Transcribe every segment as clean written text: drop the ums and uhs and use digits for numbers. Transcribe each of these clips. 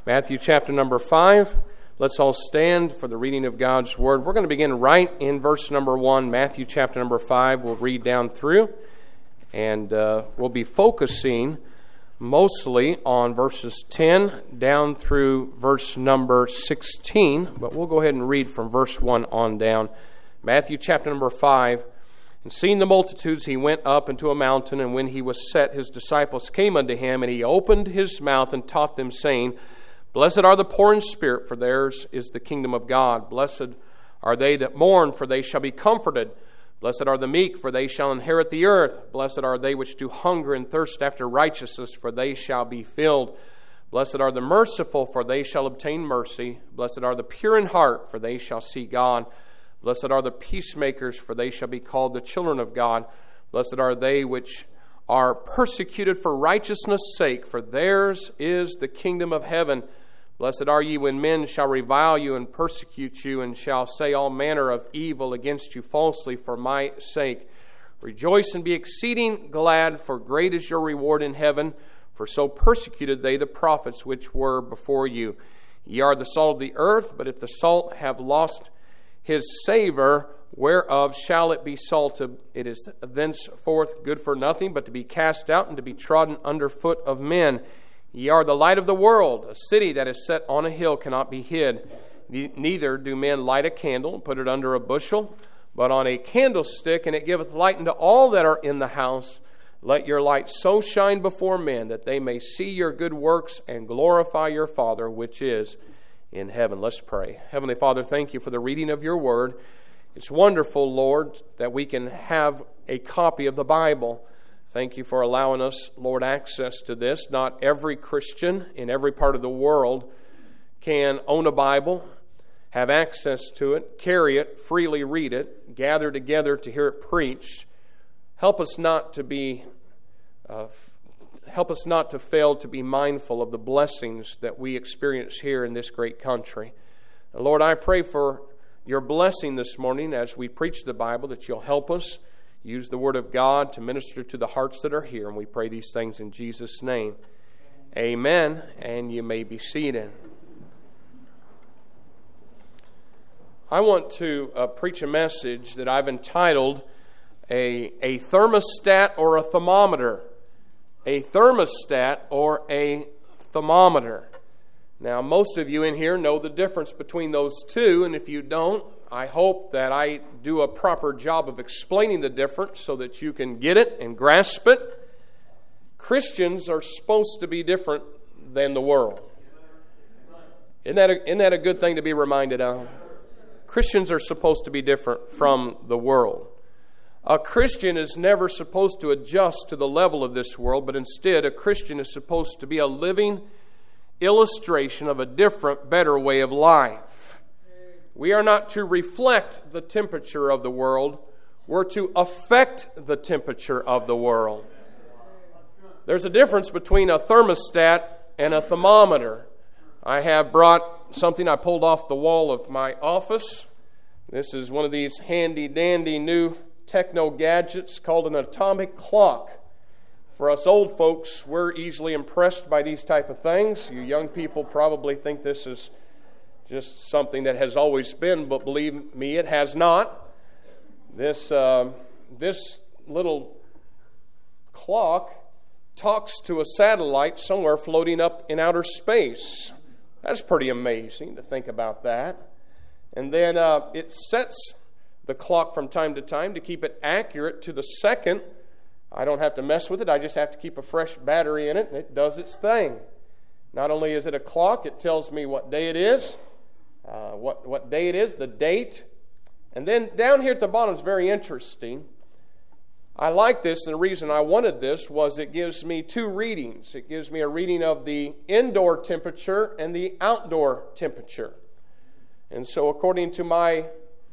Matthew chapter number 5. Let's all stand for the reading of God's Word. We're going to begin right in verse number 1, Matthew chapter number 5. We'll read down through, and we'll be focusing mostly on verses 10 down through verse number 16, but we'll go ahead and read from verse 1 on down. Matthew chapter number 5. And seeing the multitudes, he went up into a mountain, and when he was set, his disciples came unto him, and he opened his mouth and taught them, saying, Blessed are the poor in spirit, for theirs is the kingdom of God. Blessed are they that mourn, for they shall be comforted. Blessed are the meek, for they shall inherit the earth. Blessed are they which do hunger and thirst after righteousness, for they shall be filled. Blessed are the merciful, for they shall obtain mercy. Blessed are the pure in heart, for they shall see God. Blessed are the peacemakers, for they shall be called the children of God. Blessed are they which are persecuted for righteousness' sake, for theirs is the kingdom of heaven. Blessed are ye when men shall revile you and persecute you, and shall say all manner of evil against you falsely for my sake. Rejoice and be exceeding glad, for great is your reward in heaven, for so persecuted they the prophets which were before you. Ye are the salt of the earth, but if the salt have lost his savor, whereof shall it be salted? It is thenceforth good for nothing, but to be cast out and to be trodden under foot of men. Ye are the light of the world. A city that is set on a hill cannot be hid. Neither do men light a candle and put it under a bushel, but on a candlestick, and it giveth light unto all that are in the house. Let your light so shine before men, that they may see your good works and glorify your Father which is in heaven. Let's pray. Heavenly Father, thank you for the reading of your word. It's wonderful, Lord, that we can have a copy of the Bible. Thank you for allowing us, Lord, access to this. Not every Christian in every part of the world can own a Bible, have access to it, carry it, freely read it, gather together to hear it preached. Help us not to fail to be mindful of the blessings that we experience here in this great country. Lord, I pray for your blessing this morning as we preach the Bible, that you'll help us use the Word of God to minister to the hearts that are here. And we pray these things in Jesus' name. Amen. And you may be seated. I want to preach a message that I've entitled a thermostat or a thermometer. A thermostat or a thermometer. Now, most of you in here know the difference between those two, and if you don't, I hope that I do a proper job of explaining the difference so that you can get it and grasp it. Christians are supposed to be different than the world. Isn't that a good thing to be reminded of? Christians are supposed to be different from the world. A Christian is never supposed to adjust to the level of this world, but instead a Christian is supposed to be a living illustration of a different, better way of life. We are not to reflect the temperature of the world. We're to affect the temperature of the world. There's a difference between a thermostat and a thermometer. I have brought something I pulled off the wall of my office. This is one of these handy-dandy new techno gadgets called an atomic clock. For us old folks, we're easily impressed by these type of things. You young people probably think this is just something that has always been, but believe me, it has not. This little clock talks to a satellite somewhere floating up in outer space. That's pretty amazing to think about that. And then it sets the clock from time to time to keep it accurate to the second. I don't have to mess with it. I just have to keep a fresh battery in it, and it does its thing. Not only is it a clock, it tells me what day it is, what day it is, the date. And then down here at the bottom is very interesting. I like this, and the reason I wanted this was it gives me two readings. It gives me a reading of the indoor temperature and the outdoor temperature. And so according to my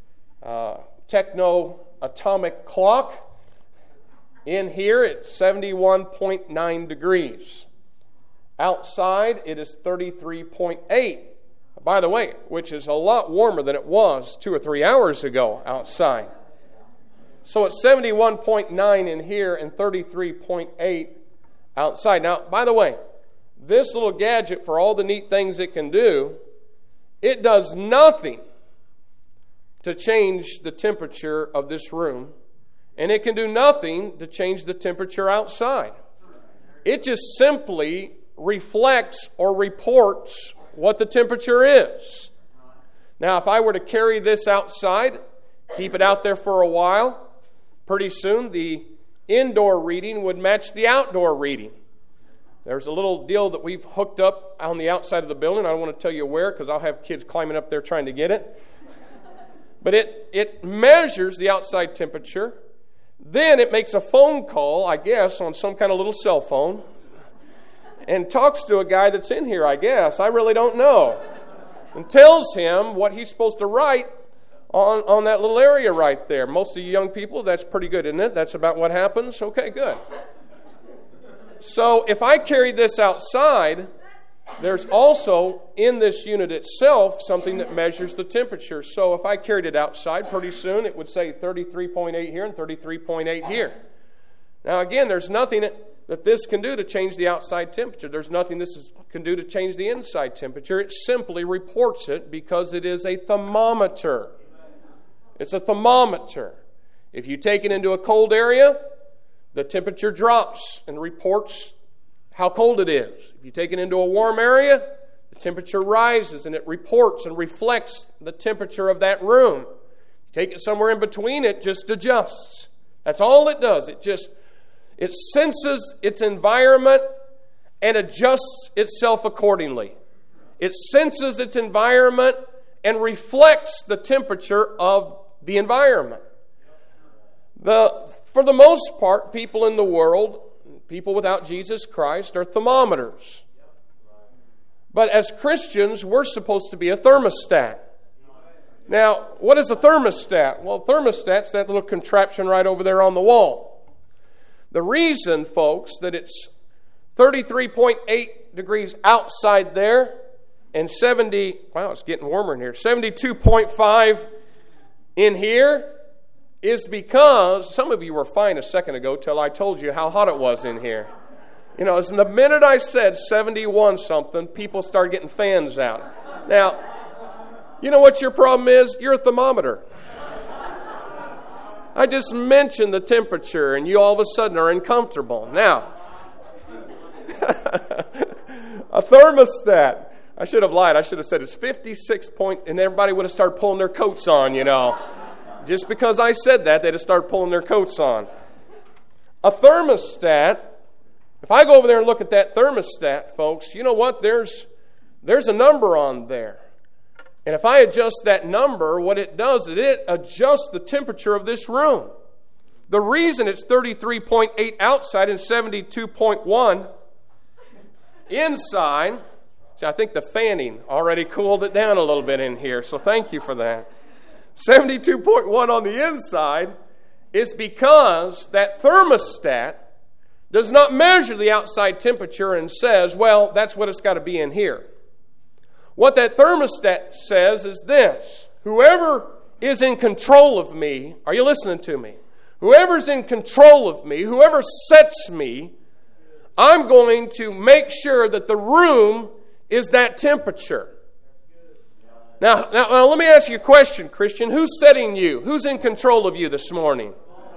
techno atomic clock, in here it's 71.9 degrees. Outside it is 33.8. By the way, which is a lot warmer than it was 2 or 3 hours ago outside. So it's 71.9 in here and 33.8 outside. Now, by the way, this little gadget, for all the neat things it can do, it does nothing to change the temperature of this room, and it can do nothing to change the temperature outside. It just simply reflects or reports what the temperature is. Now, if I were to carry this outside, keep it out there for a while, pretty soon the indoor reading would match the outdoor reading. There's a little deal that we've hooked up on the outside of the building. I don't want to tell you where because I'll have kids climbing up there trying to get it. But it measures the outside temperature. Then it makes a phone call, I guess, on some kind of little cell phone and talks to a guy that's in here, I guess. I really don't know. And tells him what he's supposed to write on that little area right there. Most of you young people, that's pretty good, isn't it? That's about what happens? Okay, good. So if I carry this outside, there's also in this unit itself something that measures the temperature. So if I carried it outside, pretty soon it would say 33.8 here and 33.8 here. Now again, there's nothing that this can do to change the outside temperature. There's nothing this can do to change the inside temperature. It simply reports it because it is a thermometer. It's a thermometer. If you take it into a cold area, the temperature drops and reports how cold it is. If you take it into a warm area, the temperature rises and it reports and reflects the temperature of that room. You take it somewhere in between, it just adjusts. That's all it does. It senses its environment and adjusts itself accordingly. It senses its environment and reflects the temperature of the environment. For the most part, people in the world, people without Jesus Christ, are thermometers. But as Christians, we're supposed to be a thermostat. Now, what is a thermostat? Well, thermostat's that little contraption right over there on the wall. The reason, folks, that it's 33.8 degrees outside there and it's getting warmer in here, 72.5 in here is because, some of you were fine a second ago till I told you how hot it was in here. You know, the minute I said 71 something, people started getting fans out. Now, you know what your problem is? You're a thermometer. I just mentioned the temperature and you all of a sudden are uncomfortable. Now, a thermostat. I should have lied. I should have said it's 56 point, and everybody would have started pulling their coats on, you know. Just because I said that, they'd have started pulling their coats on. A thermostat, if I go over there and look at that thermostat, folks, you know what? There's a number on there. And if I adjust that number, what it does is it adjusts the temperature of this room. The reason it's 33.8 outside and 72.1 inside, see, I think the fanning already cooled it down a little bit in here, so thank you for that. 72.1 on the inside is because that thermostat does not measure the outside temperature and says, well, that's what it's got to be in here. What that thermostat says is this: whoever is in control of me, are you listening to me? Whoever's in control of me, whoever sets me, I'm going to make sure that the room is that temperature. Now, let me ask you a question, Christian. Who's setting you? Who's in control of you this morning?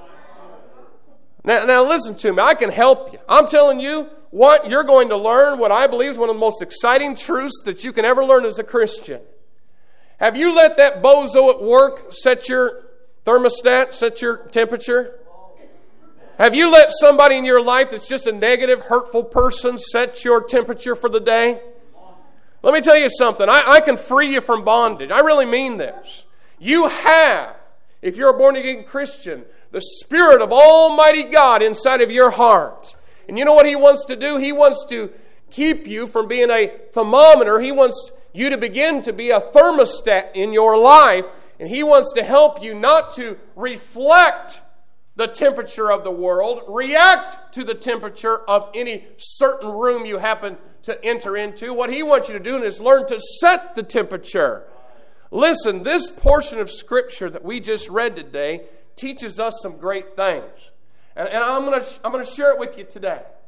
Now listen to me. I can help you. I'm telling you what you're going to learn, what I believe is one of the most exciting truths that you can ever learn as a Christian. Have you let that bozo at work set your thermostat, set your temperature? Have you let somebody in your life that's just a negative, hurtful person set your temperature for the day? Let me tell you something. I can free you from bondage. I really mean this. You have, if you're a born-again Christian, the Spirit of Almighty God inside of your heart. And you know what He wants to do? He wants to keep you from being a thermometer. He wants you to begin to be a thermostat in your life. And He wants to help you not to reflect the temperature of the world, react to the temperature of any certain room you happen to enter into. What He wants you to do is learn to set the temperature. Listen, this portion of Scripture that we just read today teaches us some great things. And I'm going to share it with you today.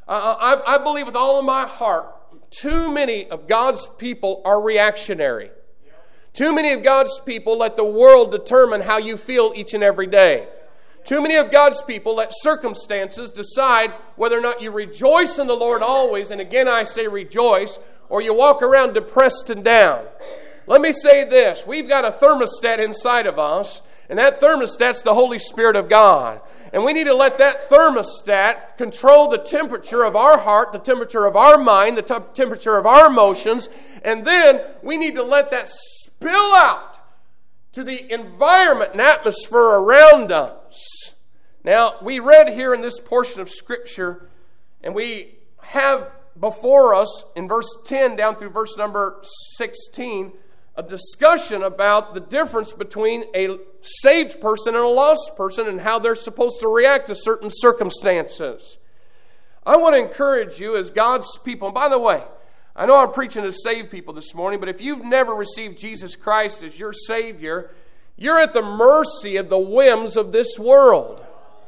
I believe with all of my heart, too many of God's people are reactionary. Too many of God's people let the world determine how you feel each and every day. Too many of God's people let circumstances decide whether or not you rejoice in the Lord always, and again I say rejoice, or you walk around depressed and down. Let me say this. We've got a thermostat inside of us, and that thermostat's the Holy Spirit of God. And we need to let that thermostat control the temperature of our heart, the temperature of our mind, the temperature of our emotions, and then we need to let that spill out to the environment and atmosphere around us. Now, we read here in this portion of Scripture, and we have before us in verse 10 down through verse number 16, a discussion about the difference between a saved person and a lost person and how they're supposed to react to certain circumstances. I want to encourage you as God's people, and by the way, I know I'm preaching to saved people this morning, but if you've never received Jesus Christ as your Savior, you're at the mercy of the whims of this world.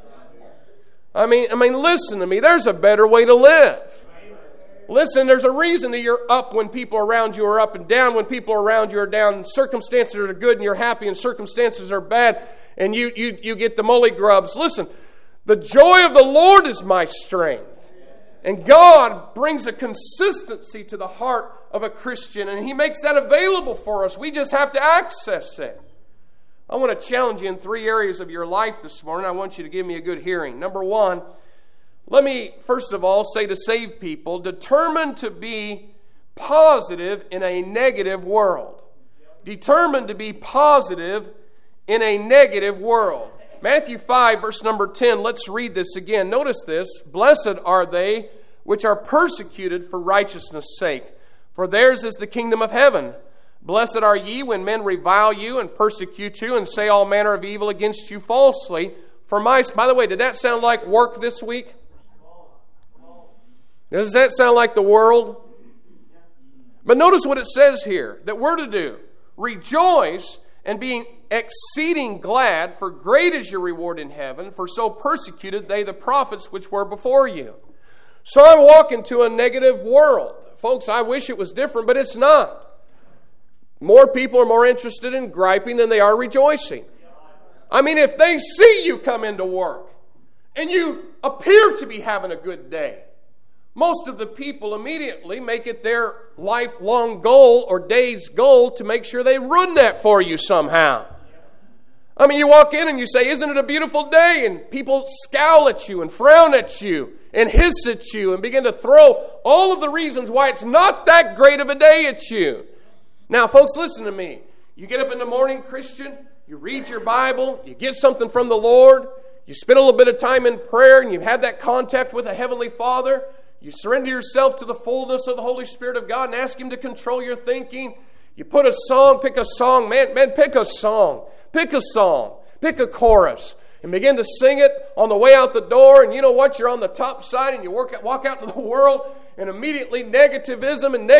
I mean, listen to me. There's a better way to live. Listen, there's a reason that you're up when people around you are up and down when people around you are down. And circumstances are good and you're happy and circumstances are bad and you get the mully grubs. Listen, the joy of the Lord is my strength. And God brings a consistency to the heart of a Christian, and He makes that available for us. We just have to access it. I want to challenge you in 3 areas of your life this morning. I want you to give me a good hearing. Number 1, let me first of all say to saved people, determined to be positive in a negative world. Determined to be positive in a negative world. Matthew 5, verse number 10, let's read this again. Notice this. Blessed are they which are persecuted for righteousness' sake, for theirs is the kingdom of heaven. Blessed are ye when men revile you and persecute you and say all manner of evil against you falsely. By the way, did that sound like work this week? Does that sound like the world? But notice what it says here, that we're to do. Rejoice and being exceeding glad, for great is your reward in heaven, for so persecuted they the prophets which were before you. So I'm walking to a negative world. Folks, I wish it was different, but it's not. More people are more interested in griping than they are rejoicing. I mean, if they see you come into work and you appear to be having a good day, most of the people immediately make it their lifelong goal or day's goal to make sure they ruin that for you somehow. I mean, you walk in and you say, isn't it a beautiful day? And people scowl at you and frown at you and hiss at you and begin to throw all of the reasons why it's not that great of a day at you. Now, folks, listen to me. You get up in the morning, Christian, you read your Bible, you get something from the Lord, you spend a little bit of time in prayer, and you have that contact with a Heavenly Father. You surrender yourself to the fullness of the Holy Spirit of God and ask Him to control your thinking. You put a song, pick a song. Man, pick a song. Pick a song. Pick a chorus. And begin to sing it on the way out the door. And you know what? You're on the top side and you walk out into the world. And immediately negativism and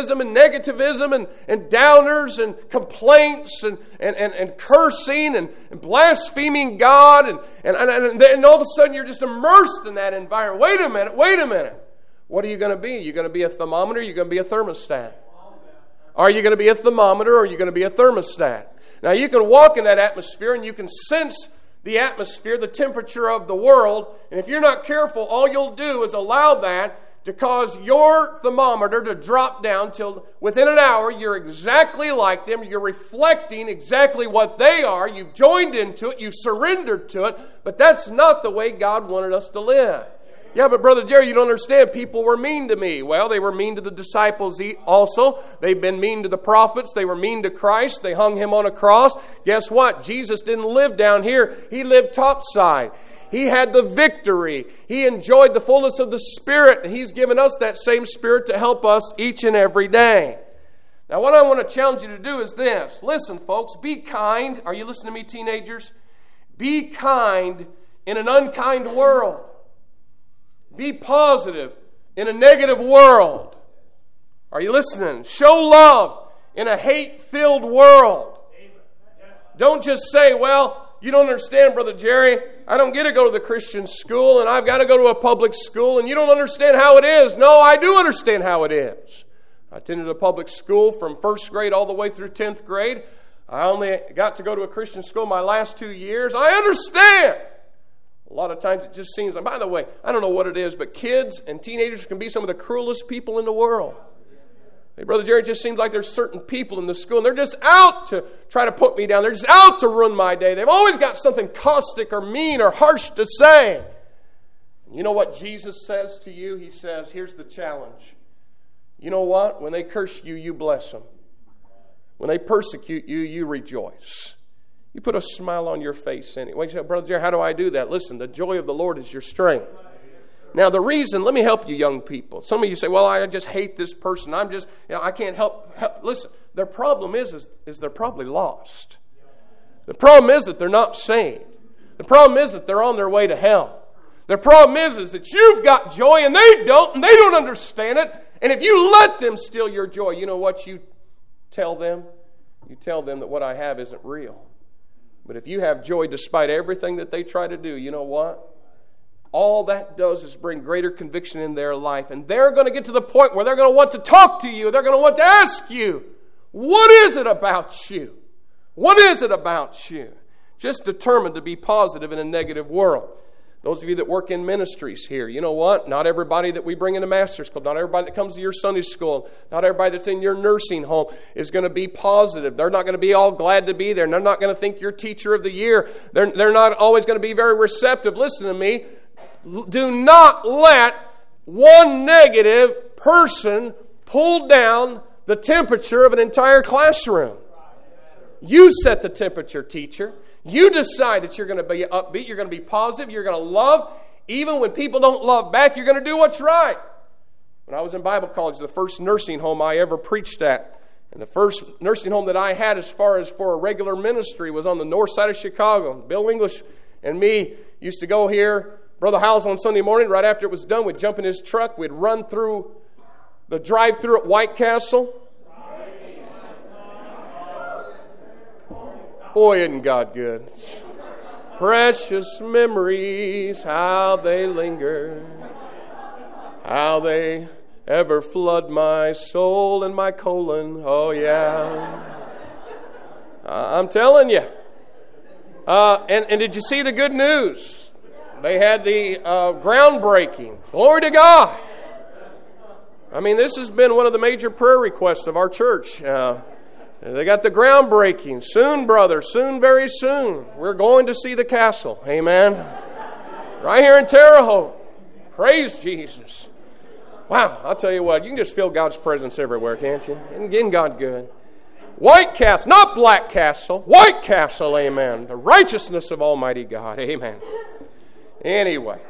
downers and complaints and cursing and blaspheming God. And then all of a sudden you're just immersed in that environment. Wait a minute. What are you going to be? You're going to be a thermometer? You're going to be a thermostat? Are you going to be a thermometer or are you going to be a thermostat? Now you can walk in that atmosphere and you can sense the atmosphere, the temperature of the world. And if you're not careful, all you'll do is allow that to cause your thermometer to drop down till within an hour you're exactly like them. You're reflecting exactly what they are. You've joined into it. You've surrendered to it. But that's not the way God wanted us to live. Yeah, but Brother Jerry, you don't understand. People were mean to me. Well, they were mean to the disciples also. They've been mean to the prophets. They were mean to Christ. They hung Him on a cross. Guess what? Jesus didn't live down here. He lived topside. He had the victory. He enjoyed the fullness of the Spirit. And He's given us that same Spirit to help us each and every day. Now, what I want to challenge you to do is this. Listen, folks, be kind. Are you listening to me, teenagers? Be kind in an unkind world. Be positive in a negative world. Are you listening? Show love in a hate-filled world. Don't just say, well, you don't understand, Brother Jerry. I don't get to go to the Christian school, and I've got to go to a public school, and you don't understand how it is. No, I do understand how it is. I attended a public school from first grade all the way through 10th grade. I only got to go to a Christian school my last 2 years. I understand. A lot of times it just seems, and by the way, I don't know what it is, but kids and teenagers can be some of the cruelest people in the world. Hey, Brother Jerry, it just seems like there's certain people in the school, and they're just out to try to put me down. They're just out to ruin my day. They've always got something caustic or mean or harsh to say. You know what Jesus says to you? He says, here's the challenge. You know what? When they curse you, you bless them. When they persecute you, you rejoice. You put a smile on your face anyway. You say, Brother Jerry, how do I do that? Listen, the joy of the Lord is your strength. Now, the reason, let me help you young people. Some of you say, well, I just hate this person. I can't help. Listen, their problem is they're probably lost. The problem is that they're not saved. The problem is that they're on their way to hell. The problem is that you've got joy and they don't understand it. And if you let them steal your joy, you know what you tell them? You tell them that what I have isn't real. But if you have joy despite everything that they try to do, you know what? All that does is bring greater conviction in their life. And they're going to get to the point where they're going to want to talk to you. They're going to want to ask you, what is it about you? What is it about you? Just determined to be positive in a negative world. Those of you that work in ministries here, you know what? Not everybody that we bring into Master's Club, not everybody that comes to your Sunday school, not everybody that's in your nursing home is going to be positive. They're not going to be all glad to be there. They're not going to think you're teacher of the year. They're not always going to be very receptive. Listen to me. Do not let one negative person pull down the temperature of an entire classroom. You set the temperature, teacher. You decide that you're going to be upbeat, you're going to be positive, you're going to love. Even when people don't love back, you're going to do what's right. When I was in Bible college, the first nursing home I ever preached at, and the first nursing home that I had as far as for a regular ministry was on the north side of Chicago. Bill English and me used to go here, Brother Howells on Sunday morning, right after it was done, we'd jump in his truck, we'd run through the drive-thru at White Castle. Boy, isn't God good. Precious memories, how they linger, how they ever flood my soul and my colon. Oh, yeah. I'm telling you. And did you see the good news? They had the groundbreaking. Glory to God. I mean, this has been one of the major prayer requests of our church. They got the groundbreaking. Soon, brother, soon, very soon, we're going to see the castle. Amen. Right here in Terre Haute. Praise Jesus. Wow, I'll tell you what, you can just feel God's presence everywhere, can't you? Isn't God good? White Castle, not Black Castle. White Castle, amen. The righteousness of Almighty God, amen. Anyway,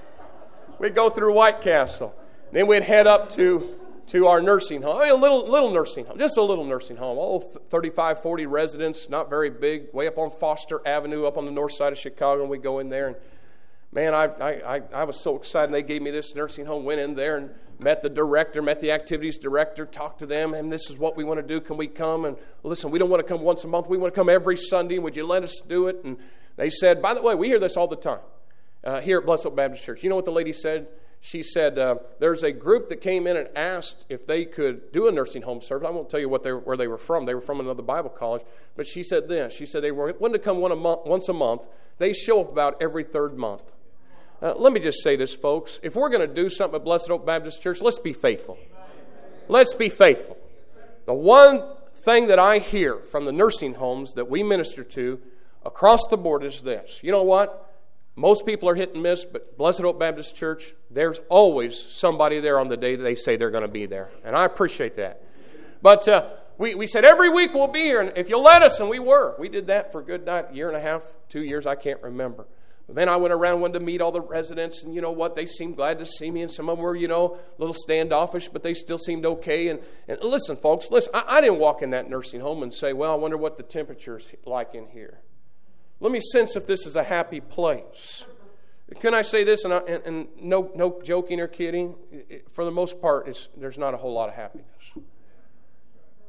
we'd go through White Castle. Then we'd head up to our nursing home. I mean, a little nursing home, just a little nursing home. 35, 40 residents, not very big, way up on Foster Avenue, up on the north side of Chicago. And we go in there, and man, I was so excited. They gave me this nursing home, went in there and met the director, met the activities director, talked to them, and this is what we want to do. Can we come? And listen, we don't want to come once a month. We want to come every Sunday. Would you let us do it? And they said, by the way, we hear this all the time here at Blessed Hope Baptist Church. You know what the lady said? She said, there's a group that came in and asked if they could do a nursing home service. I won't tell you where they were from. They were from another Bible college. But she said this. She said they wanted to come once a month. They show up about every third month. Let me just say this, folks. If we're going to do something at Blessed Hope Baptist Church, let's be faithful. Let's be faithful. The one thing that I hear from the nursing homes that we minister to across the board is this. You know what? Most people are hit and miss, but Blessed Hope Baptist Church, there's always somebody there on the day that they say they're going to be there. And I appreciate that. But we said every week we'll be here, and if you'll let us, and we were. We did that for a good year and a half, 2 years, I can't remember. But then I went around, wanted to meet all the residents, and you know what? They seemed glad to see me, and some of them were, a little standoffish, but they still seemed okay. And listen, folks, I didn't walk in that nursing home and say, well, I wonder what the temperature's like in here. Let me sense if this is a happy place. Can I say this, and no joking or kidding? For the most part, there's not a whole lot of happiness.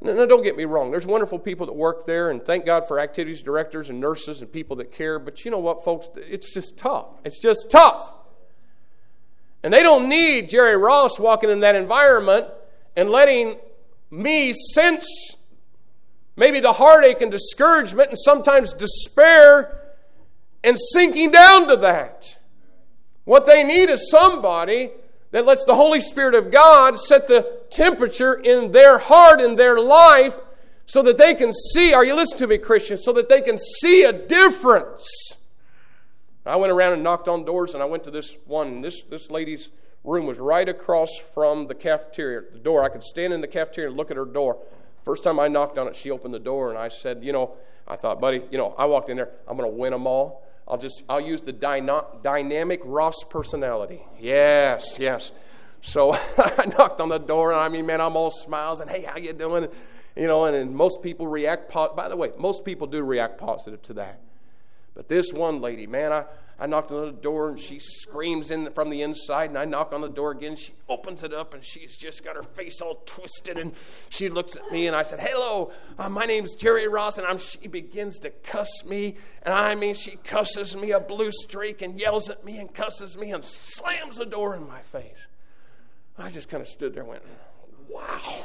Now, don't get me wrong. There's wonderful people that work there, and thank God for activities directors and nurses and people that care. But you know what, folks? It's just tough. It's just tough. And they don't need Jerry Ross walking in that environment and letting me sense maybe the heartache and discouragement and sometimes despair and sinking down to that. What they need is somebody that lets the Holy Spirit of God set the temperature in their heart, in their life, so that they can see, are you listening to me, Christians, so that they can see a difference. I went around and knocked on doors, and I went to this one, and this lady's room was right across from the cafeteria, the door. I could stand in the cafeteria and look at her door. First time I knocked on it, she opened the door, and I said, I thought, buddy, I walked in there, I'm going to win them all. I'll use the dynamic Ross personality. Yes. So I knocked on the door, and I'm all smiles, and hey, how you doing? And most people react by the way, most people do react positive to that. But this one lady, man, I knocked on the door, and she screams in from the inside, and I knock on the door again. She opens it up, and she's just got her face all twisted, and she looks at me, and I said, hello, my name's Jerry Ross, and she begins to cuss me, and she cusses me a blue streak and yells at me and cusses me and slams the door in my face. I just kind of stood there and went, wow.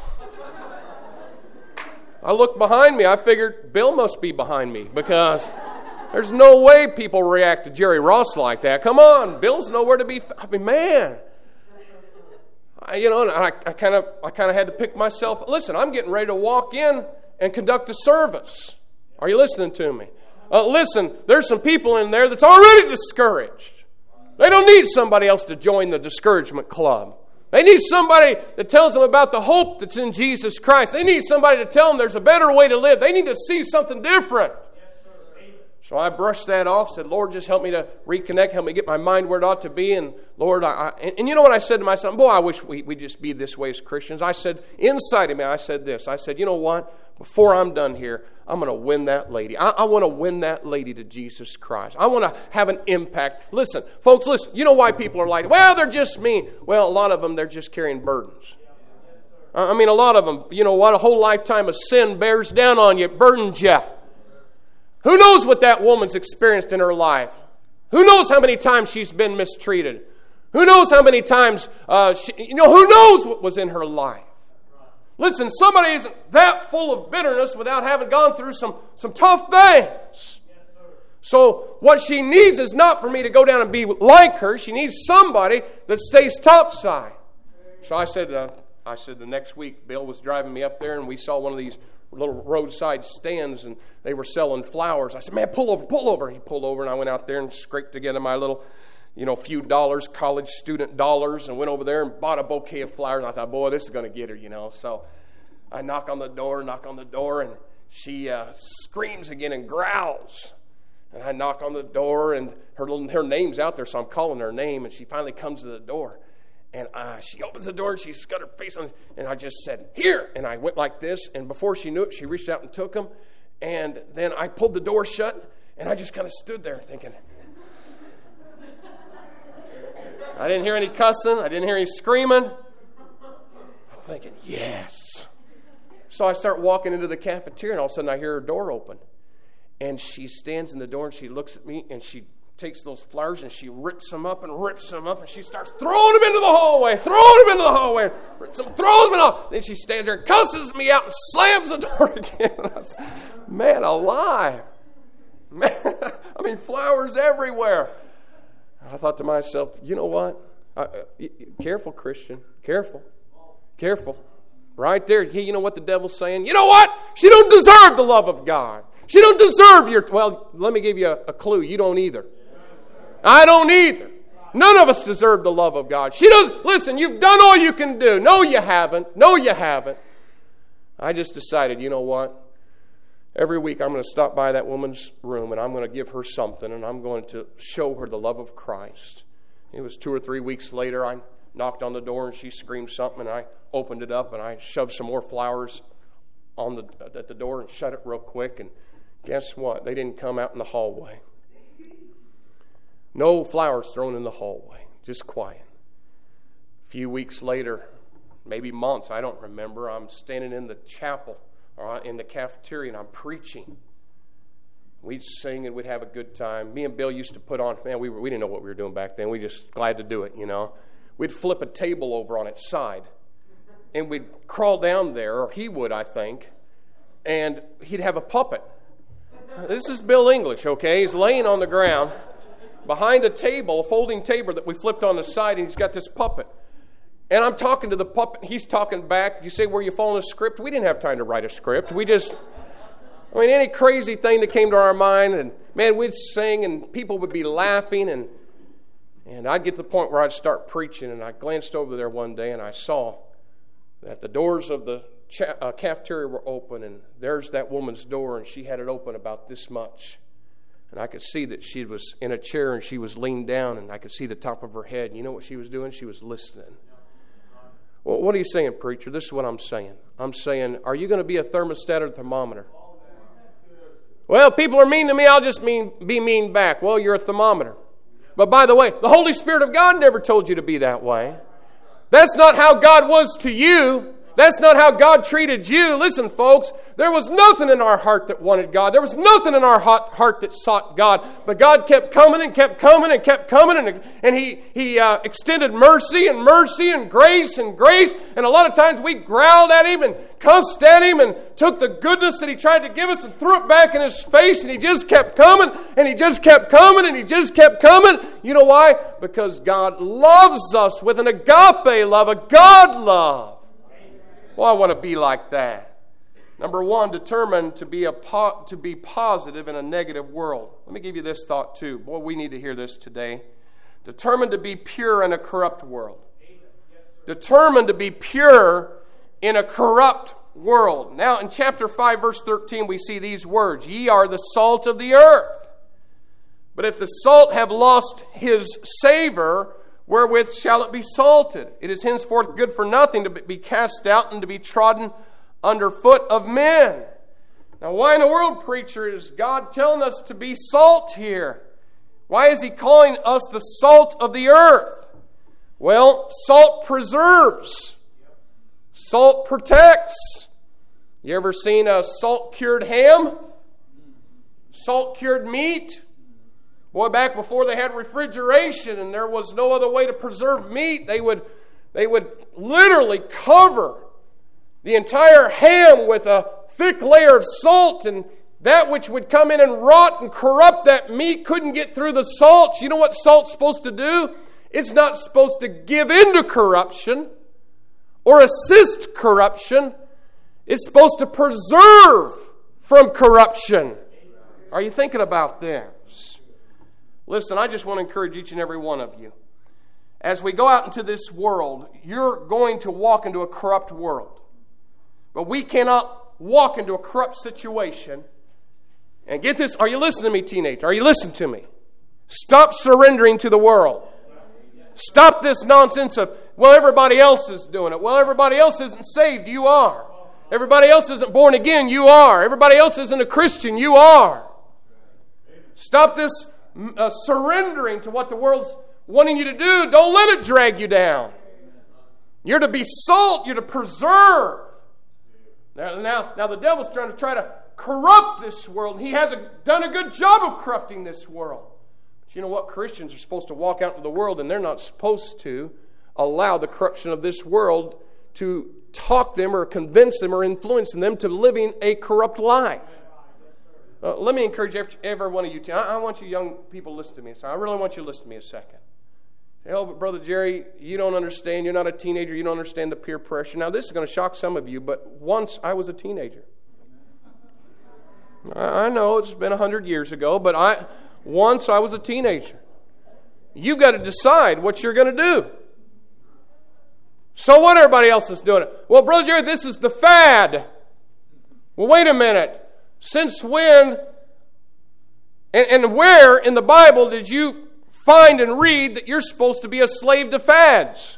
I looked behind me. I figured Bill must be behind me because there's no way people react to Jerry Ross like that. Come on, Bill's nowhere to be. Man. I kind of had to pick myself. Listen, I'm getting ready to walk in and conduct a service. Are you listening to me? Listen, there's some people in there that's already discouraged. They don't need somebody else to join the discouragement club. They need somebody that tells them about the hope that's in Jesus Christ. They need somebody to tell them there's a better way to live. They need to see something different. So I brushed that off, said, Lord, just help me to reconnect, help me get my mind where it ought to be. And Lord, and you know what I said to myself? Boy, I wish we'd just be this way as Christians. I said, inside of me, I said this. I said, you know what? Before I'm done here, I'm going to win that lady. I want to win that lady to Jesus Christ. I want to have an impact. Listen, folks, listen. You know why people are like, well, they're just mean. Well, a lot of them, they're just carrying burdens. A lot of them, you know what? A whole lifetime of sin bears down on you, burdens you. Who knows what that woman's experienced in her life? Who knows how many times she's been mistreated? Who knows how many times, who knows what was in her life? Listen, somebody isn't that full of bitterness without having gone through some tough things. So what she needs is not for me to go down and be like her. She needs somebody that stays topside. So I said the next week, Bill was driving me up there, and we saw one of these little roadside stands, and they were selling flowers. I said, man, pull over. He pulled over, and I went out there and scraped together my little, few dollars, college student dollars, and went over there and bought a bouquet of flowers. And I thought, boy, this is going to get her, So I knock on the door, and she screams again and growls. And I knock on the door, and her name's out there, so I'm calling her name, and she finally comes to the door. And she opens the door, and she's got her face on, and I just said, here. And I went like this, and before she knew it, she reached out and took them. And then I pulled the door shut, and I just kind of stood there thinking. I didn't hear any cussing. I didn't hear any screaming. I'm thinking, yes. So I start walking into the cafeteria, and all of a sudden I hear her door open. And she stands in the door, and she looks at me, and she takes those flowers, and she rips them up, and she starts throwing them into the hallway, throws them in the Then she stands there and cusses me out and slams the door again. I said, man alive. Man, flowers everywhere. And I thought to myself, you know what? Careful, Christian. Careful. Right there. You know what the devil's saying? You know what? She don't deserve the love of God. She don't deserve let me give you a clue. You don't either. I don't either. None of us deserve the love of God. Listen, you've done all you can do. No, you haven't. I just decided, you know what? Every week I'm going to stop by that woman's room, and I'm going to give her something, and I'm going to show her the love of Christ. It was 2 or 3 weeks later, I knocked on the door, and she screamed something, and I opened it up, and I shoved some more flowers at the door and shut it real quick, and guess what? They didn't come out in the hallway. No flowers thrown in the hallway, just quiet. A few weeks later, maybe months, I don't remember, I'm standing in the chapel in the cafeteria and I'm preaching. We'd sing and we'd have a good time. Me and Bill used to put on, man, we didn't know what we were doing back then. We were just glad to do it, you know. We'd flip a table over on its side. And we'd crawl down there, or he would, I think, and he'd have a puppet. This is Bill English, okay? He's laying on the ground behind a table, a folding table that we flipped on the side, and he's got this puppet. And I'm talking to the puppet, he's talking back. You say, were you following a script? We didn't have time to write a script. Any crazy thing that came to our mind, and man, we'd sing, and people would be laughing, and I'd get to the point where I'd start preaching, and I glanced over there one day, and I saw that the doors of the cafeteria were open, and there's that woman's door, and she had it open about this much. And I could see that she was in a chair, and she was leaned down, and I could see the top of her head. You know what she was doing? She was listening. Well, what are you saying, preacher? This is what I'm saying. I'm saying, are you going to be a thermostat or a thermometer? Well, people are mean to me, I'll just be mean back. Well, you're a thermometer. But by the way, the Holy Spirit of God never told you to be that way. That's not how God was to you. That's not how God treated you. Listen, folks, there was nothing in our heart that wanted God. There was nothing in our heart that sought God. But God kept coming and kept coming and kept coming. And He extended mercy and mercy and grace and grace. And a lot of times we growled at Him and cussed at Him and took the goodness that He tried to give us and threw it back in His face. And He just kept coming and He just kept coming and He just kept coming. You know why? Because God loves us with an agape love, a God love. Well, I want to be like that. Number one, determined to be positive in a negative world. Let me give you this thought too. Boy, we need to hear this today. Determined to be pure in a corrupt world. Determined to be pure in a corrupt world. Now, in chapter 5, verse 13, we see these words. Ye are the salt of the earth. But if the salt have lost his savor, wherewith shall it be salted? It is henceforth good for nothing to be cast out and to be trodden under foot of men. Now, why in the world, preacher, is God telling us to be salt here? Why is He calling us the salt of the earth? Well, salt preserves. Salt protects. You ever seen a salt-cured ham? Salt-cured meat? Boy, back before they had refrigeration and there was no other way to preserve meat, they would literally cover the entire ham with a thick layer of salt, and that which would come in and rot and corrupt that meat couldn't get through the salt. You know what salt's supposed to do? It's not supposed to give into corruption or assist corruption. It's supposed to preserve from corruption. Are you thinking about this? Listen, I just want to encourage each and every one of you. As we go out into this world, you're going to walk into a corrupt world. But we cannot walk into a corrupt situation. And get this, are you listening to me, teenager? Are you listening to me? Stop surrendering to the world. Stop this nonsense of, well, everybody else is doing it. Well, everybody else isn't saved. You are. Everybody else isn't born again. You are. Everybody else isn't a Christian. You are. Stop this surrendering to what the world's wanting you to do. Don't let it drag you down. You're to be salt. You're to preserve. Now the devil's trying to corrupt this world. He hasn't done a good job of corrupting this world. But you know what? Christians are supposed to walk out into the world, and they're not supposed to allow the corruption of this world to talk them or convince them or influence them to living a corrupt life. Let me encourage every one of you. I want you young people to listen to me. So I really want you to listen to me a second. Oh, but Brother Jerry, you don't understand. You're not a teenager. You don't understand the peer pressure. Now, this is going to shock some of you, but once I was a teenager. I know it's been 100 years ago, but once I was a teenager. You've got to decide what you're going to do. So what? Everybody else is doing it. Well, Brother Jerry, this is the fad. Well, wait a minute. Since when and where in the Bible did you find and read that you're supposed to be a slave to fads?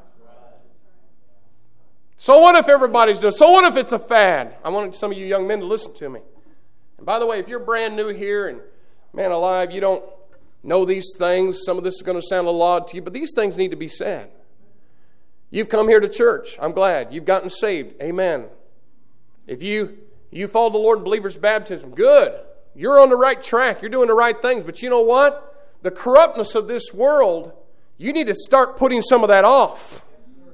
So what if everybody's doing it? So what if it's a fad? I want some of you young men to listen to me. And by the way, if you're brand new here and, man alive, you don't know these things, some of this is going to sound a little odd to you, but these things need to be said. You've come here to church. I'm glad. You've gotten saved. Amen. If you You follow the Lord in believer's baptism. Good. You're on the right track. You're doing the right things. But you know what? The corruptness of this world, you need to start putting some of that off.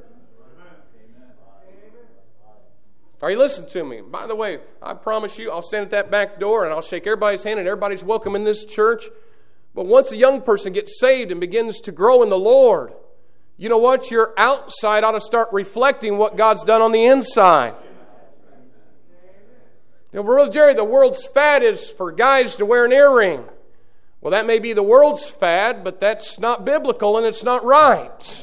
Are you listening to me? By the way, I promise you, I'll stand at that back door and I'll shake everybody's hand and everybody's welcome in this church. But once a young person gets saved and begins to grow in the Lord, you know what? Your outside ought to start reflecting what God's done on the inside. You know, Brother Jerry, the world's fad is for guys to wear an earring. Well, that may be the world's fad, but that's not biblical and it's not right.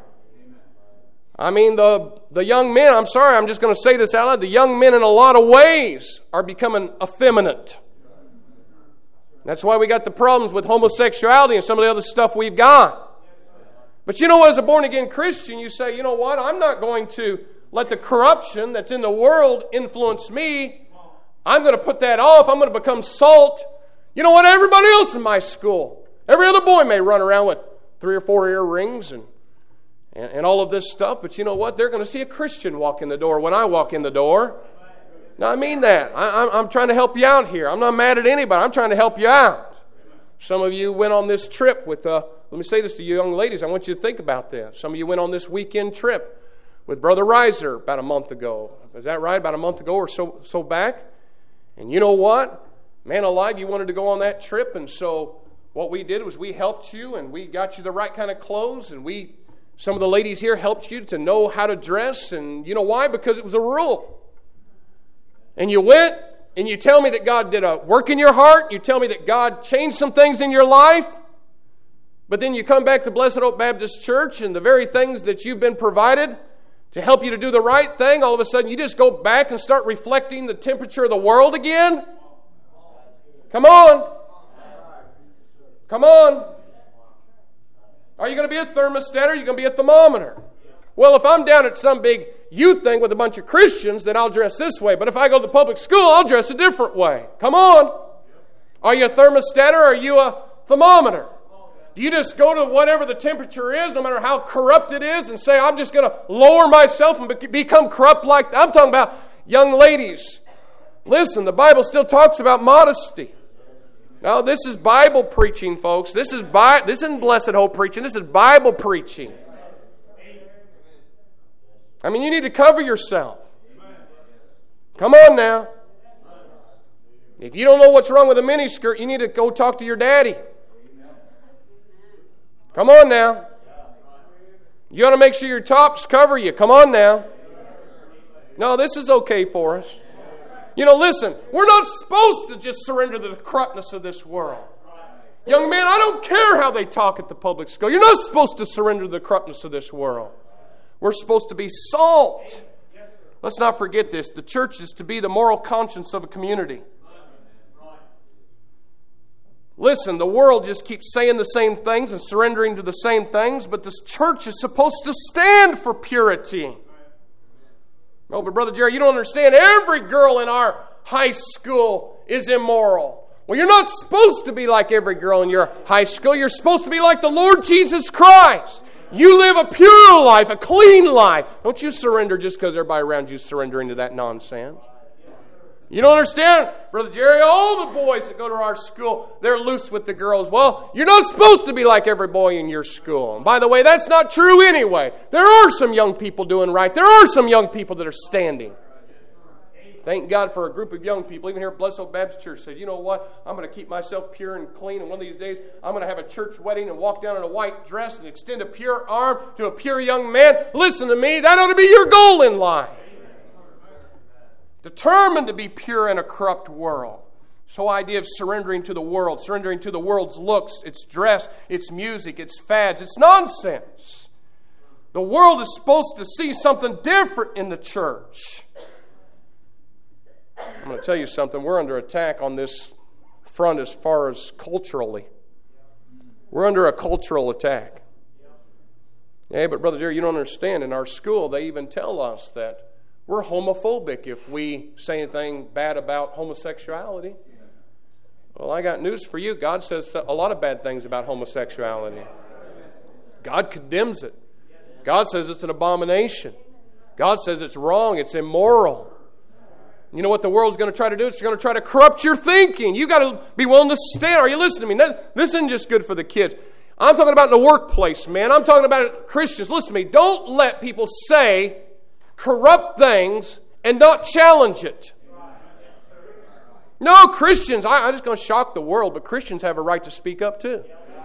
I mean, the young men, I'm sorry, I'm just going to say this out loud. The young men in a lot of ways are becoming effeminate. That's why we got the problems with homosexuality and some of the other stuff we've got. But you know what, as a born-again Christian, you say, you know what, I'm not going to let the corruption that's in the world influence me. I'm going to put that off. I'm going to become salt. You know what, everybody else in my school, every other boy may run around with 3 or 4 earrings and all of this stuff, but you know what, they're going to see a Christian walk in the door when I walk in the door. Now, I mean that. I'm trying to help you out here. I'm not mad at anybody. I'm trying to help you out. Some of you went on this trip with, let me say this to you young ladies. I want you to think about this. Some of you went on this weekend trip with Brother Reiser about a month ago. Is that right? About a month ago or so back? And you know what? Man alive, you wanted to go on that trip. And so what we did was we helped you and we got you the right kind of clothes. And some of the ladies here helped you to know how to dress. And you know why? Because it was a rule. And you went and you tell me that God did a work in your heart. You tell me that God changed some things in your life. But then you come back to Blessed Hope Baptist Church and the very things that you've been provided to help you to do the right thing, all of a sudden you just go back and start reflecting the temperature of the world again? Come on. Come on. Are you going to be a thermostat or are you going to be a thermometer? Well, if I'm down at some big youth thing with a bunch of Christians, then I'll dress this way. But if I go to the public school, I'll dress a different way. Come on. Are you a thermostat or are you a thermometer? Do you just go to whatever the temperature is, no matter how corrupt it is, and say, I'm just going to lower myself and become corrupt like that? I'm talking about young ladies. Listen, the Bible still talks about modesty. Now, this is Bible preaching, folks. This isn't Blessed Hope preaching. This is Bible preaching. I mean, you need to cover yourself. Come on now. If you don't know what's wrong with a miniskirt, you need to go talk to your daddy. Come on now. You ought to make sure your tops cover you. Come on now. No, this is okay for us. You know, listen, we're not supposed to just surrender to the corruptness of this world. Young man, I don't care how they talk at the public school. You're not supposed to surrender to the corruptness of this world. We're supposed to be salt. Let's not forget this. The church is to be the moral conscience of a community. Listen, the world just keeps saying the same things and surrendering to the same things, but this church is supposed to stand for purity. No, but Brother Jerry, you don't understand. Every girl in our high school is immoral. Well, you're not supposed to be like every girl in your high school. You're supposed to be like the Lord Jesus Christ. You live a pure life, a clean life. Don't you surrender just because everybody around you is surrendering to that nonsense. You don't understand, Brother Jerry? All the boys that go to our school, they're loose with the girls. Well, you're not supposed to be like every boy in your school. And by the way, that's not true anyway. There are some young people doing right. There are some young people that are standing. Thank God for a group of young people, even here at Blessed Hope Baptist Church, said, you know what? I'm going to keep myself pure and clean, and one of these days, I'm going to have a church wedding and walk down in a white dress and extend a pure arm to a pure young man. Listen to me, that ought to be your goal in life. Determined to be pure in a corrupt world. This whole idea of surrendering to the world, surrendering to the world's looks, its dress, its music, its fads, it's nonsense. The world is supposed to see something different in the church. I'm going to tell you something. We're under attack on this front as far as culturally. We're under a cultural attack. Yeah, but Brother Jerry, you don't understand. In our school, they even tell us that we're homophobic if we say anything bad about homosexuality. Well, I got news for you. God says a lot of bad things about homosexuality. God condemns it. God says it's an abomination. God says it's wrong, it's immoral. You know what the world's going to try to do? It's going to try to corrupt your thinking. You got to be willing to stand. Are you listening to me? This isn't just good for the kids. I'm talking about in the workplace, man. I'm talking about Christians. Listen to me. Don't let people say corrupt things and not challenge it. No, Christians, I'm just going to shock the world, but Christians have a right to speak up too.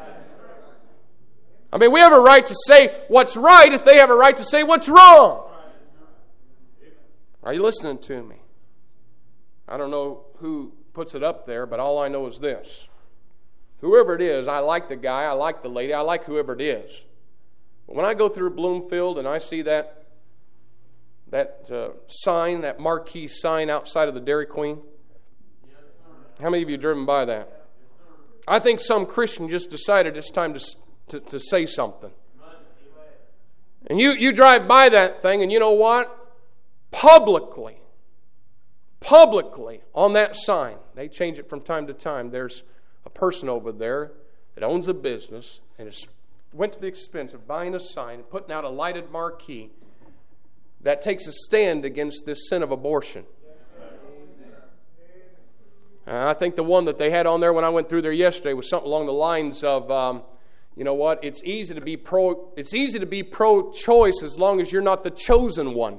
I mean, we have a right to say what's right if they have a right to say what's wrong. Are you listening to me? I don't know who puts it up there, but all I know is this. Whoever it is, I like the guy, I like the lady, I like whoever it is. But when I go through Bloomfield and I see that sign, that marquee sign outside of the Dairy Queen, how many of you have driven by that? I think some Christian just decided it's time to say something. And you drive by that thing, and you know what? Publicly on that sign, they change it from time to time. There's a person over there that owns a business and went to the expense of buying a sign and putting out a lighted marquee that takes a stand against this sin of abortion. I think the one that they had on there when I went through there yesterday was something along the lines of, you know what? It's easy to be pro-choice as long as you're not the chosen one.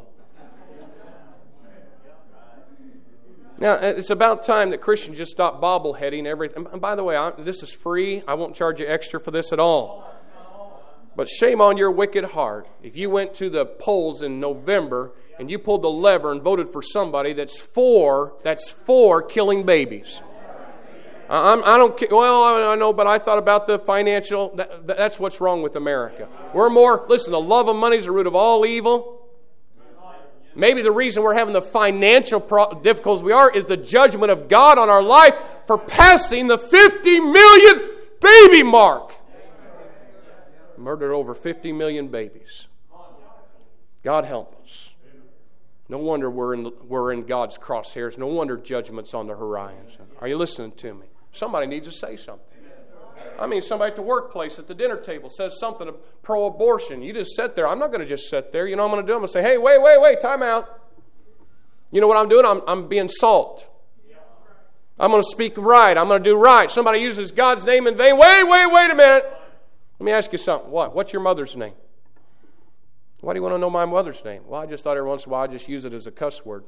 Now, it's about time that Christians just stop bobbleheading everything. And by the way, this is free. I won't charge you extra for this at all. But shame on your wicked heart if you went to the polls in November and you pulled the lever and voted for somebody that's for killing babies. I don't care. Well, I know, but I thought about the financial. That's what's wrong with America. Listen, the love of money is the root of all evil. Maybe the reason we're having the financial difficulties we are is the judgment of God on our life for passing the 50 million baby mark. Murdered over 50 million babies. God help us. No wonder we're in God's crosshairs. No wonder judgment's on the horizon. Are you listening to me? Somebody needs to say something. I mean, somebody at the workplace, at the dinner table, says something pro-abortion. You just sit there. I'm not going to just sit there. You know what I'm going to do? I'm going to say, hey, wait, time out. You know what I'm doing? I'm being salt. I'm going to speak right. I'm going to do right. Somebody uses God's name in vain. Wait a minute. Let me ask you something. What's your mother's name? Why do you want to know my mother's name? Well, I just thought every once in a while I'd just use it as a cuss word.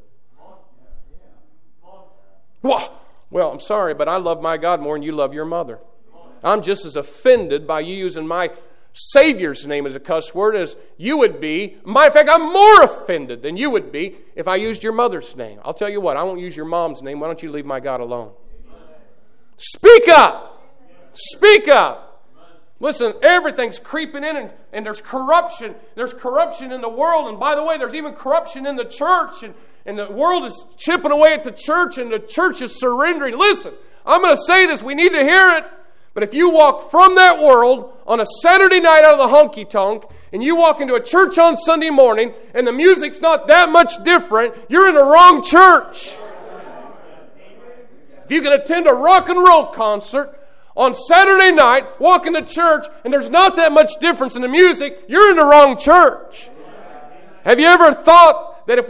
Well, I'm sorry, but I love my God more than you love your mother. I'm just as offended by you using my Savior's name as a cuss word as you would be. Matter of fact, I'm more offended than you would be if I used your mother's name. I'll tell you what, I won't use your mom's name. Why don't you leave my God alone? Speak up! Speak up! Listen, everything's creeping in and there's corruption. There's corruption in the world. And by the way, there's even corruption in the church. And the world is chipping away at the church and the church is surrendering. Listen, I'm going to say this. We need to hear it. But if you walk from that world on a Saturday night out of the honky-tonk and you walk into a church on Sunday morning and the music's not that much different, you're in the wrong church. If you can attend a rock and roll concert on Saturday night, walk into church, and there's not that much difference in the music, you're in the wrong church. Have you ever thought that if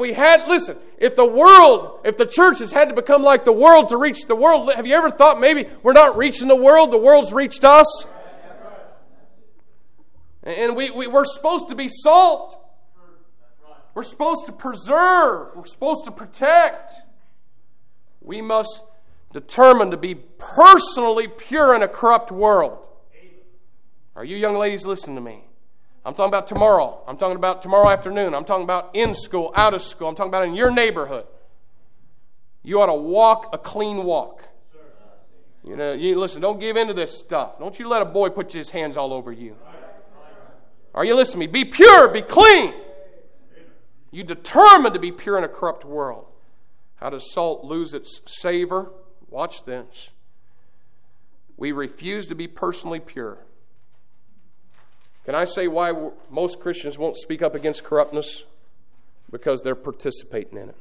the church has had to become like the world to reach the world, have you ever thought maybe we're not reaching the world's reached us? And we're supposed to be salt. We're supposed to preserve. We're supposed to protect. We must determine to be personally pure in a corrupt world. Are you young ladies listening to me? I'm talking about tomorrow. I'm talking about tomorrow afternoon. I'm talking about in school, out of school. I'm talking about in your neighborhood. You ought to walk a clean walk. You know, listen, don't give in to this stuff. Don't you let a boy put his hands all over you. Are you listening to me? Be pure, be clean. You determined to be pure in a corrupt world. How does salt lose its savor? Watch this. We refuse to be personally pure. Can I say why most Christians won't speak up against corruptness? Because they're participating in it.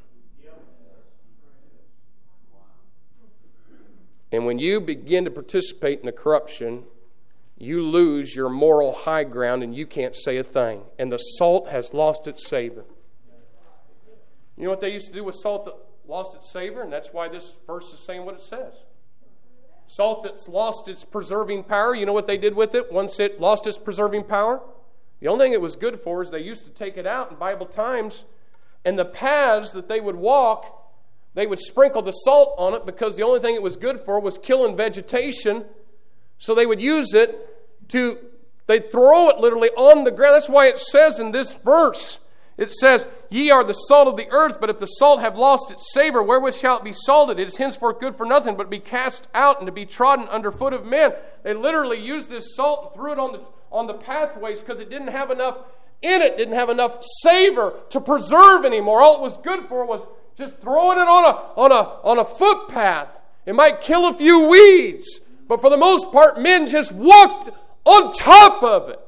And when you begin to participate in the corruption, you lose your moral high ground and you can't say a thing. And the salt has lost its savor. You know what they used to do with salt lost its savor, and that's why this verse is saying what it says. Salt that's lost its preserving power, you know what they did with it once it lost its preserving power? The only thing it was good for is they used to take it out in Bible times, and the paths that they would walk, they would sprinkle the salt on it because the only thing it was good for was killing vegetation. So they would use it they'd throw it literally on the ground. That's why it says in this verse, it says, ye are the salt of the earth, but if the salt have lost its savor, wherewith shall it be salted? It is henceforth good for nothing, but be cast out and to be trodden under foot of men. They literally used this salt and threw it on the pathways because it didn't have enough in it, didn't have enough savor to preserve anymore. All it was good for was just throwing it on a footpath. It might kill a few weeds, but for the most part, men just walked on top of it.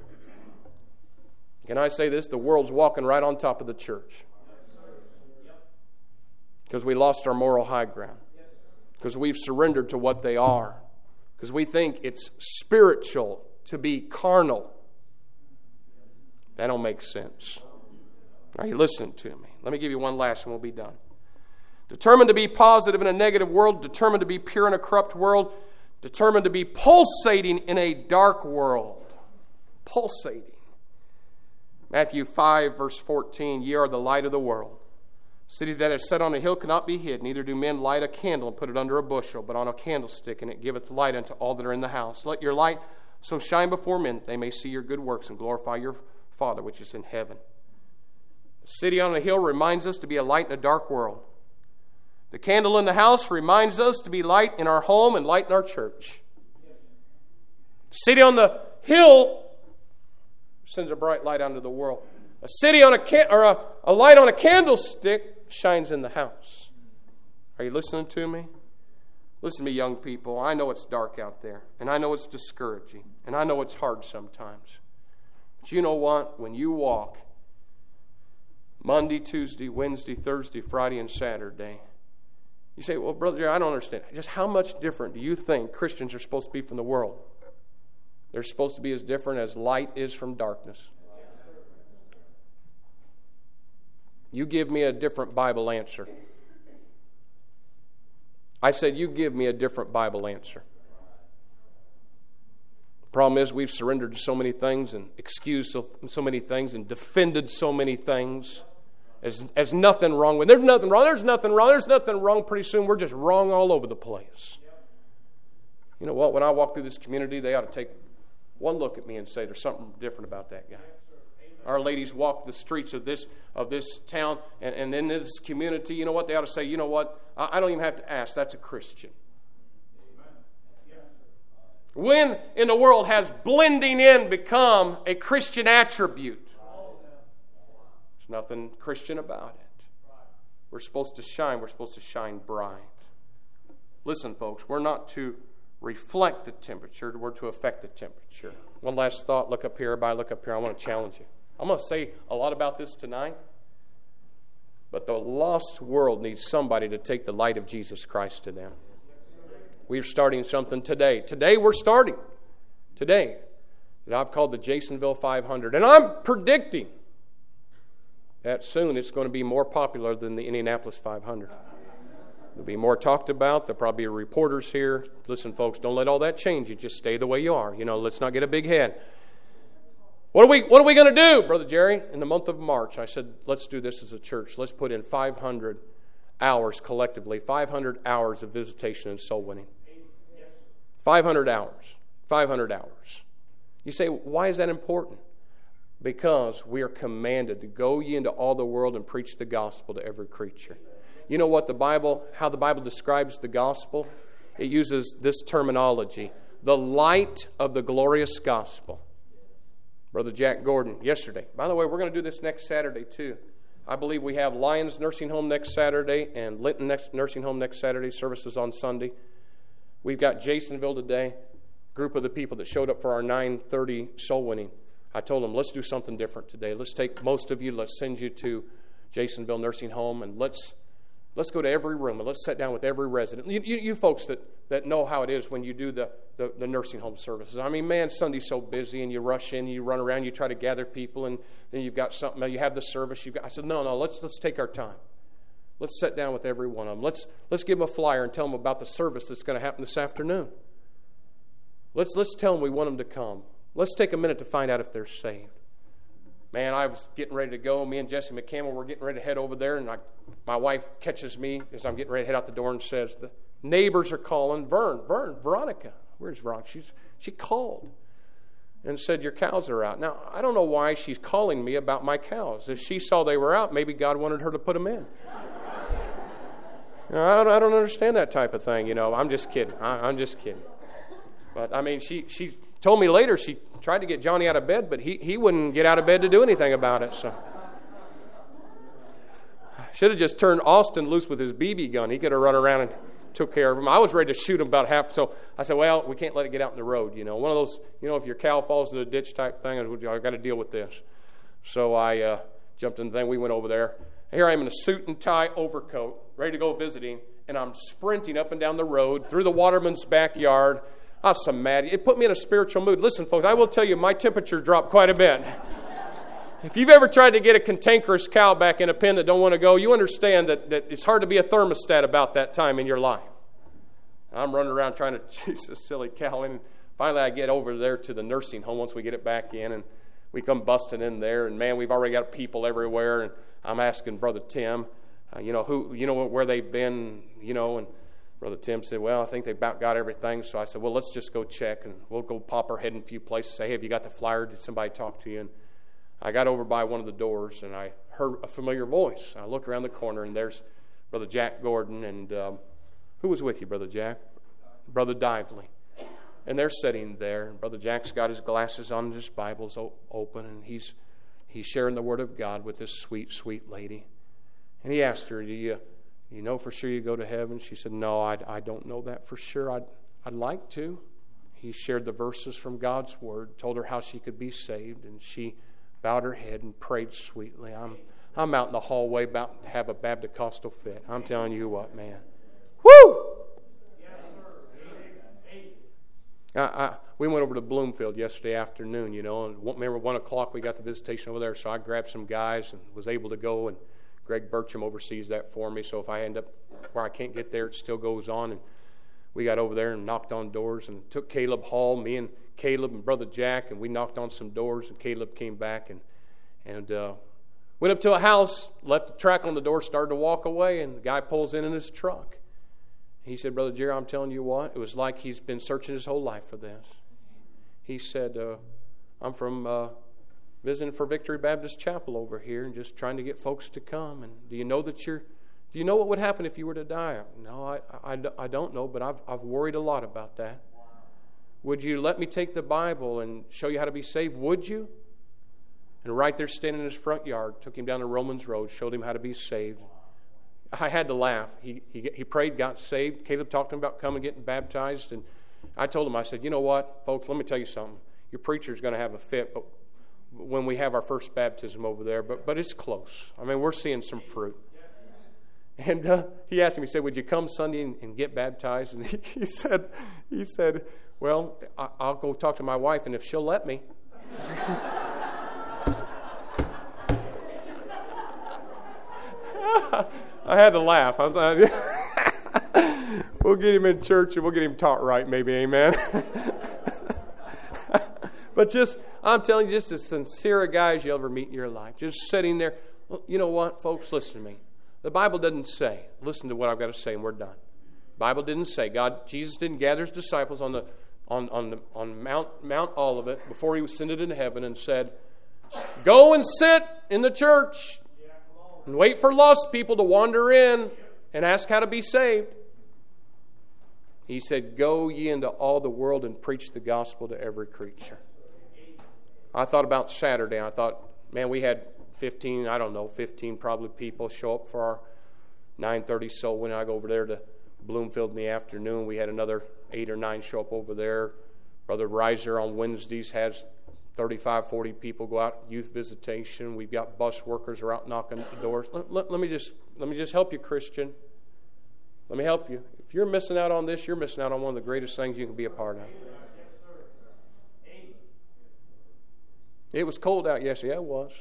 Can I say this? The world's walking right on top of the church. Because we lost our moral high ground. Because we've surrendered to what they are. Because we think it's spiritual to be carnal. That don't make sense. Are you listening to me? Let me give you one last and we'll be done. Determined to be positive in a negative world. Determined to be pure in a corrupt world. Determined to be pulsating in a dark world. Pulsating. Matthew 5, verse 14, ye are the light of the world. City that is set on a hill cannot be hid, neither do men light a candle and put it under a bushel, but on a candlestick, and it giveth light unto all that are in the house. Let your light so shine before men, that they may see your good works and glorify your Father which is in heaven. The city on a hill reminds us to be a light in a dark world. The candle in the house reminds us to be light in our home and light in our church. The city on the hill sends a bright light out into the world. A city on a light on a candlestick shines in the house. Are you listening to me? Listen to me, young people. I know it's dark out there, and I know it's discouraging, and I know it's hard sometimes. But you know what? When you walk Monday, Tuesday, Wednesday, Thursday, Friday, and Saturday, you say, well, Brother Jerry, I don't understand. Just how much different do you think Christians are supposed to be from the world? They're supposed to be as different as light is from darkness. You give me a different Bible answer. I said, you give me a different Bible answer. The problem is we've surrendered to so many things and excused so many things and defended so many things as nothing wrong with. There's nothing wrong. There's nothing wrong. There's nothing wrong. Pretty soon we're just wrong all over the place. You know what? When I walk through this community, they ought to take one look at me and say, there's something different about that guy. Our ladies walk the streets of this town and in this community, you know what? They ought to say, you know what? I don't even have to ask. That's a Christian. When in the world has blending in become a Christian attribute? There's nothing Christian about it. We're supposed to shine. We're supposed to shine bright. Listen, folks, we're not to reflect the temperature, we're to affect the temperature. One last thought. Look up here, everybody. Look up here. I want to challenge you. I'm going to say a lot about this tonight, but the lost world needs somebody to take the light of Jesus Christ to them. We're starting something today. Today we're starting. Today. That I've called the Jasonville 500. And I'm predicting that soon it's going to be more popular than the Indianapolis 500. There'll be more talked about. There'll probably be reporters here. Listen, folks, don't let all that change you. Just stay the way you are. Let's not get a big head. What are we going to do, Brother Jerry? In the month of March, I said, let's do this as a church. Let's put in 500 hours collectively, 500 hours of visitation and soul winning. 500 hours. 500 hours. You say, why is that important? Because we are commanded to go ye into all the world and preach the gospel to every creature. You know what how the Bible describes the gospel? It uses this terminology, the light of the glorious gospel. Brother Jack Gordon, yesterday. By the way, we're going to do this next Saturday too. I believe we have Lions Nursing Home next Saturday and Linton Nursing Home next Saturday, services on Sunday. We've got Jasonville today, group of the people that showed up for our 9:30 soul winning. I told them, let's do something different today. Let's take most of you, let's send you to Jasonville Nursing Home, and let's go to every room, and let's sit down with every resident. You folks that know how it is when you do the nursing home services. I mean, man, Sunday's so busy, and you rush in, you run around, you try to gather people, and then you've got something, you have the service. I said, no, let's take our time. Let's sit down with every one of them. Let's give them a flyer and tell them about the service that's going to happen this afternoon. Let's tell them we want them to come. Let's take a minute to find out if they're saved. Man, I was getting ready to go. Me and Jesse McCampbell were getting ready to head over there, and my wife catches me as I'm getting ready to head out the door and says, the neighbors are calling. Veronica. Where's Veronica? She called and said, your cows are out. Now, I don't know why she's calling me about my cows. If she saw they were out, maybe God wanted her to put them in. I don't understand that type of thing, I'm just kidding. I'm just kidding. But, I mean, she told me later she tried to get Johnny out of bed, but he wouldn't get out of bed to do anything about it. So should have just turned Austin loose with his BB gun. He could have run around and took care of him. I was ready to shoot him about half. So I said, well, we can't let it get out in the road. One of those, if your cow falls into a ditch type thing, I've got to deal with this. So I jumped in the thing. We went over there. Here I am in a suit and tie overcoat, ready to go visiting, and I'm sprinting up and down the road through the waterman's backyard. I was so mad. It put me in a spiritual mood. Listen, folks, I will tell you, my temperature dropped quite a bit. If you've ever tried to get a cantankerous cow back in a pen that don't want to go, you understand that it's hard to be a thermostat about that time in your life. I'm running around trying to chase this silly cow in. Finally, I get over there to the nursing home once we get it back in, and we come busting in there, and man, we've already got people everywhere, and I'm asking Brother Tim, where they've been, and Brother Tim said, well, I think they've about got everything. So I said, well, let's just go check, and we'll go pop our head in a few places, say, hey, have you got the flyer? Did somebody talk to you? And I got over by one of the doors, and I heard a familiar voice. I look around the corner, and there's Brother Jack Gordon, and who was with you, Brother Jack? Brother Dively. And they're sitting there, and Brother Jack's got his glasses on, and his Bible's open, and he's sharing the Word of God with this sweet, sweet lady. And he asked her, do you know for sure you go to heaven? She said, no, I don't know that for sure. I'd like to. He shared the verses from God's Word, told her how she could be saved, and she bowed her head and prayed sweetly. I'm out in the hallway about to have a Baptist-costal fit. I'm telling you what, man. Woo! We went over to Bloomfield yesterday afternoon, and remember 1 o'clock we got the visitation over there, so I grabbed some guys and was able to go, and Greg Burcham oversees that for me, so if I end up where I can't get there, it still goes on, and we got over there and knocked on doors and took Caleb Hall, me and Caleb and Brother Jack, and we knocked on some doors, and Caleb came back and went up to a house, left the track on the door, started to walk away, and the guy pulls in his truck. He said, Brother Jerry, I'm telling you what, it was like he's been searching his whole life for this. He said, I'm from visiting for Victory Baptist Chapel over here and just trying to get folks to come. And do you know what would happen if you were to die? No, I don't know, but I've worried a lot about that. Would you let me take the Bible and show you how to be saved? Would you? And right there standing in his front yard, took him down to Romans Road, showed him how to be saved. I had to laugh. He prayed, got saved. Caleb talked to him about coming, getting baptized. And I told him, I said, you know what, folks, let me tell you something. Your preacher's going to have a fit but when we have our first baptism over there. But it's close. I mean, we're seeing some fruit. And he asked me, he said, would you come Sunday and get baptized? And he said, well, I'll go talk to my wife, and if she'll let me. I had to laugh. I was like, we'll get him in church and we'll get him taught right, maybe, amen. But I'm telling you, just as sincere a guy as you'll ever meet in your life. Just sitting there. Well, you know what, folks, listen to me. The Bible doesn't say, listen to what I've got to say and we're done. The Bible didn't say, Jesus didn't gather his disciples on Mount Olivet before he ascended into heaven and said, go and sit in the church and wait for lost people to wander in and ask how to be saved. He said, go ye into all the world and preach the gospel to every creature. I thought about Saturday. I thought, man, we had 15 probably people show up for our 9:30 soul when I go over there to Bloomfield in the afternoon. We had another 8 or 9 show up over there. Brother Reiser on Wednesdays has 35, 40 people go out, youth visitation. We've got bus workers are out knocking at the doors. Let me just help you, Christian. Let me help you. If you're missing out on this, you're missing out on one of the greatest things you can be a part of. It was cold out yesterday. Yeah, it was.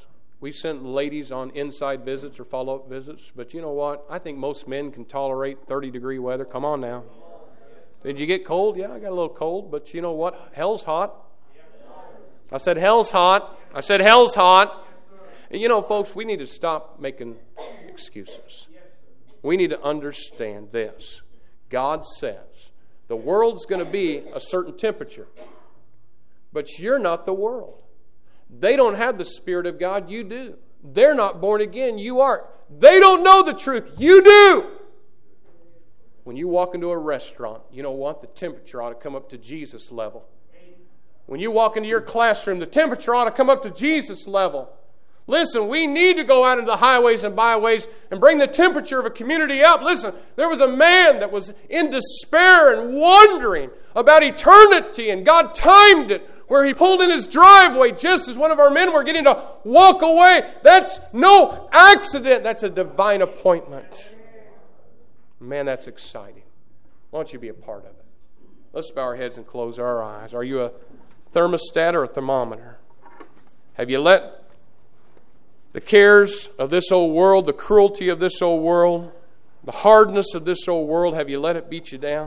We sent ladies on inside visits or follow-up visits. But you know what? I think most men can tolerate 30-degree weather. Come on now. Did you get cold? Yeah, I got a little cold. But you know what? Hell's hot. I said hell's hot. I said hell's hot. And you know, folks, we need to stop making excuses. We need to understand this. God says the world's going to be a certain temperature. But you're not the world. They don't have the Spirit of God. You do. They're not born again. You are. They don't know the truth. You do. When you walk into a restaurant, you know what? The temperature ought to come up to Jesus level. When you walk into your classroom, the temperature ought to come up to Jesus level. Listen, we need to go out into the highways and byways and bring the temperature of a community up. Listen, there was a man that was in despair and wondering about eternity, and God timed it where he pulled in his driveway just as one of our men were getting to walk away. That's no accident. That's a divine appointment. Man, that's exciting. Why don't you be a part of it? Let's bow our heads and close our eyes. Are you a thermostat or a thermometer? Have you let the cares of this old world, the cruelty of this old world, the hardness of this old world, have you let it beat you down?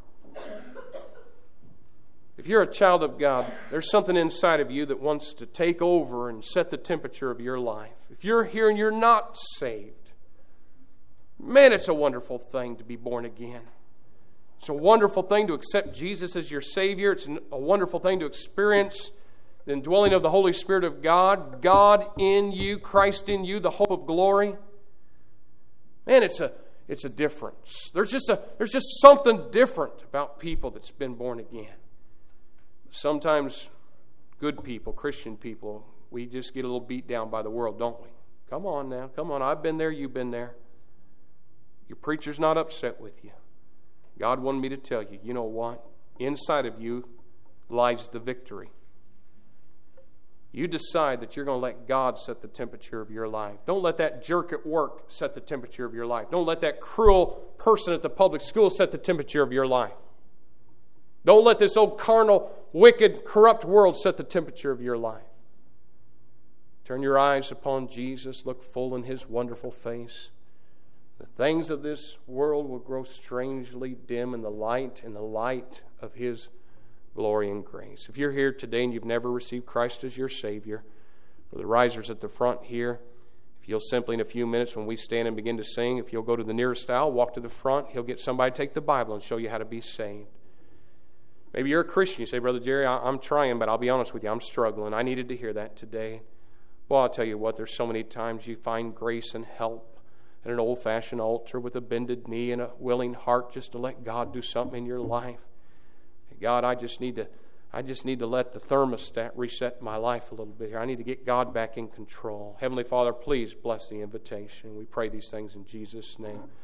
If you're a child of God, there's something inside of you that wants to take over and set the temperature of your life. If you're here and you're not saved, man, it's a wonderful thing to be born again. It's a wonderful thing to accept Jesus as your Savior. It's a wonderful thing to experience the indwelling of the Holy Spirit of God, God in you, Christ in you, the hope of glory. Man, it's a difference. There's just something different about people that's been born again. Sometimes good people, Christian people, we just get a little beat down by the world, don't we? Come on now, come on. I've been there, you've been there. Your preacher's not upset with you. God wanted me to tell you, you know what? Inside of you lies the victory. You decide that you're going to let God set the temperature of your life. Don't let that jerk at work set the temperature of your life. Don't let that cruel person at the public school set the temperature of your life. Don't let this old carnal, wicked, corrupt world set the temperature of your life. Turn your eyes upon Jesus. Look full in His wonderful face. The things of this world will grow strangely dim in the light of His glory and grace. If you're here today and you've never received Christ as your Savior, for the risers at the front here, if you'll simply in a few minutes when we stand and begin to sing, if you'll go to the nearest aisle, walk to the front, he'll get somebody to take the Bible and show you how to be saved. Maybe you're a Christian. You say, Brother Jerry, I'm trying, but I'll be honest with you, I'm struggling. I needed to hear that today. Well, I'll tell you what, there's so many times you find grace and help at an old-fashioned altar with a bended knee and a willing heart just to let God do something in your life. God, I just need to let the thermostat reset my life a little bit here. I need to get God back in control. Heavenly Father, please bless the invitation. We pray these things in Jesus' name.